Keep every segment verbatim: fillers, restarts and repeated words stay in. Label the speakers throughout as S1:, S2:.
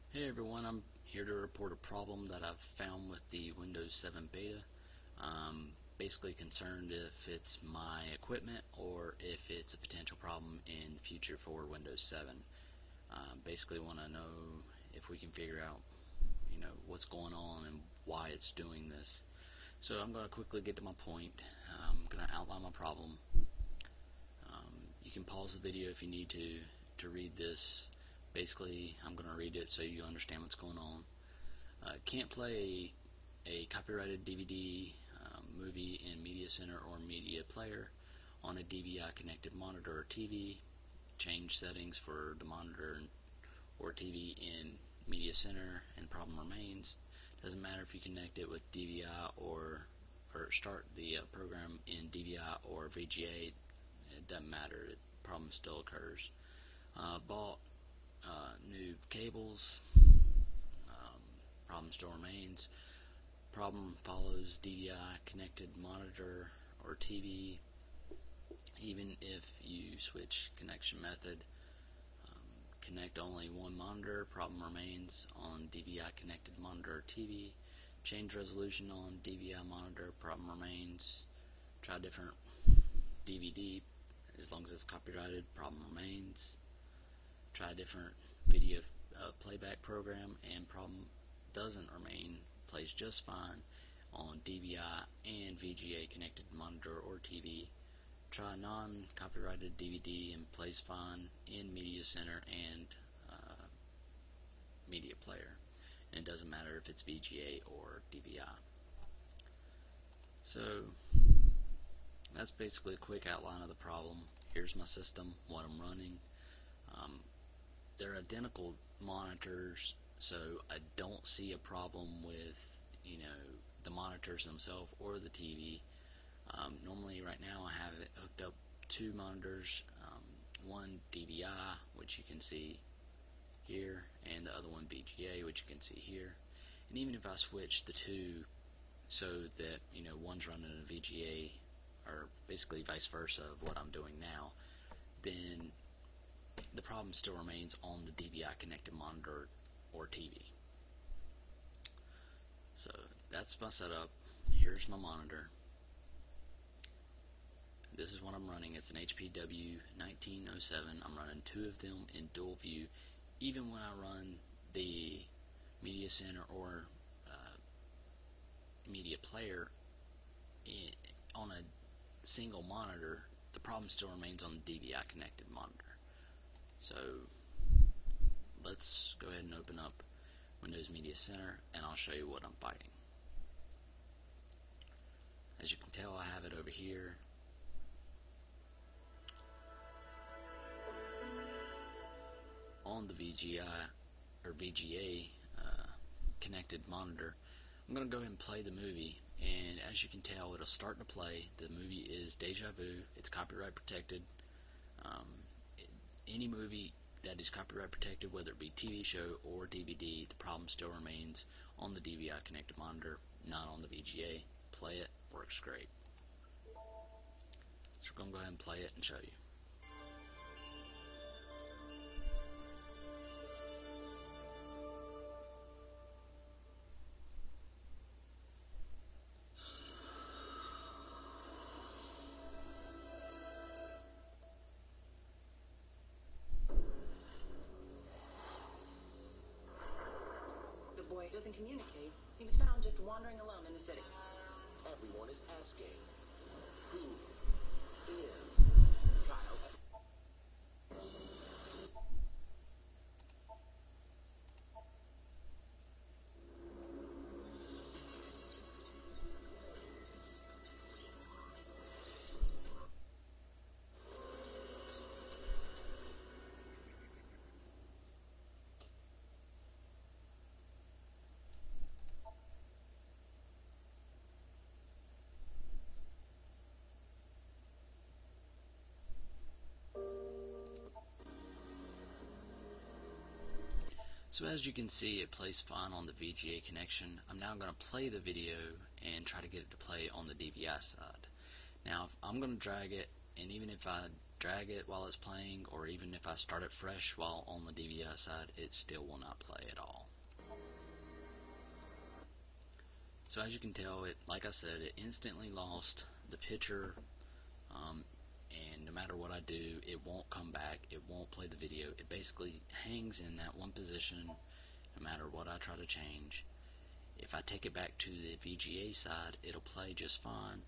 S1: Hey everyone, I'm here to report a problem that I've found with the Windows seven beta. Um, basically concerned if it's my equipment or if it's a potential problem in the future for Windows seven. Um, basically want to know if we can figure out, you know, what's going on and why it's doing this. So I'm going to quickly get to my point. I'm going to outline my problem. Um, you can pause the video if you need to to read this. Basically, I'm going to read it so you understand what's going on. Uh, can't play a, a copyrighted D V D, um, movie in Media Center or Media Player on a D V I connected monitor or T V. Change settings for the monitor or T V in Media Center and problem remains. Doesn't matter if you connect it with D V I or or start the uh, program in D V I or V G A. It doesn't matter. The problem still occurs. Uh, bought uh, new cables. Um, problem still remains. Problem follows D V I connected monitor or T V. Even if you switch connection method, um, connect only one monitor, problem remains on D V I connected monitor or T V. Change resolution on D V I monitor, problem remains. Try different D V D, as long as it's copyrighted, problem remains. Try different video uh, playback program, and problem doesn't remain, plays just fine on D V I and V G A connected monitor or T V. Try non-copyrighted D V D and plays fine in Media Center and uh, Media Player. And it doesn't matter if it's V G A or D V I. So that's basically a quick outline of the problem. Here's my system, what I'm running. Um, they're identical monitors, so I don't see a problem with, you know, the monitors themselves or the T V. Um, normally right now I have it hooked up two monitors, um, one D V I, which you can see here, and the other one V G A, which you can see here. And even if I switch the two so that, you know, one's running a V G A, or basically vice versa of what I'm doing now, then the problem still remains on the D V I connected monitor or T V. So that's my setup. Here's my monitor. This is what I'm running. It's an H P W nineteen oh seven. I'm running two of them in dual view. Even when I run the Media Center or uh, Media Player in, on a single monitor, the problem still remains on the D V I connected monitor. So let's go ahead and open up Windows Media Center, and I'll show you what I'm fighting. As you can tell, I have it over here. On the V G I or V G A uh, connected monitor. I'm going to go ahead and play the movie, and as you can tell, it'll start to play. The movie is Deja Vu. It's copyright protected. Um, it, any movie that is copyright protected, whether it be T V show or D V D, the problem still remains on the D V I connected monitor, not on the V G A. Play it, works great. So we're going to go ahead and play it and show you.
S2: The boy doesn't communicate. He was found just wandering alone in the city.
S3: Everyone is asking, who is Kyle?
S1: So as you can see, it plays fine on the V G A connection. I'm now going to play the video and try to get it to play on the D V I side. Now I'm going to drag it, and even if I drag it while it's playing, or even if I start it fresh while on the D V I side, it still will not play at all. So as you can tell, it, like I said, it instantly lost the picture, um, and no matter what I do, it won't come back, it won't play the video. It basically hangs in that one position no matter what I try to change. If I take it back to the V G A side, it'll play just fine.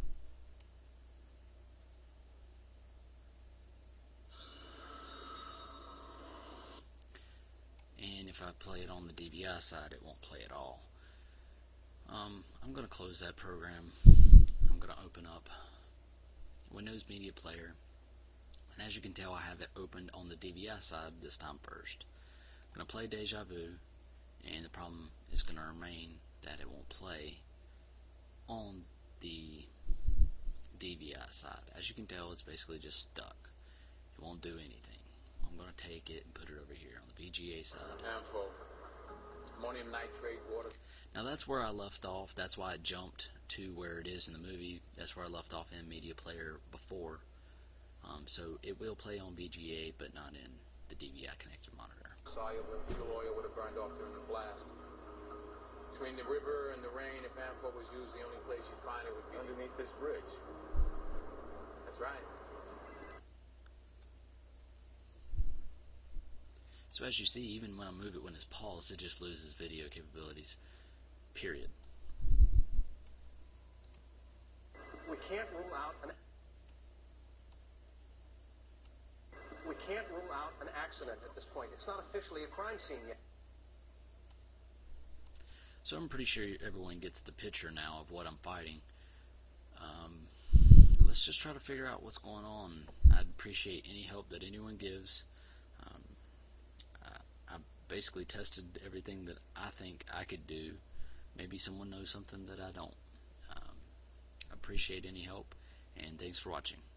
S1: And if I play it on the D V I side, it won't play at all. Um, I'm going to close that program. I'm going to open up Windows Media Player. And as you can tell, I have it opened on the D V I side this time first. I'm going to play Deja Vu, and the problem is going to remain that it won't play on the D V I side. As you can tell, it's basically just stuck. It won't do anything. I'm going to take it and put it over here on the V G A side.
S3: Ample. Ammonium nitrate, water.
S1: Now that's where I left off. That's why I jumped to where it is in the movie. That's where I left off in Media Player before. Um, so it will play on V G A, but not in the D V I connected monitor.
S3: Soluble fuel oil would have burned off during the blast. Between the river and the rain, if Amphor was used, the only place you'd find it would be underneath this bridge. That's right.
S1: So as you see, even when I move it when it's paused, it just loses video capabilities. Period.
S4: We can't rule out an we can't rule out an accident at this point. It's not officially a crime scene yet.
S1: So I'm pretty sure everyone gets the picture now of what I'm fighting. Um, let's just try to figure out what's going on. I'd appreciate any help that anyone gives. Um, I, I basically tested everything that I think I could do. Maybe someone knows something that I don't. Um, I appreciate any help, and thanks for watching.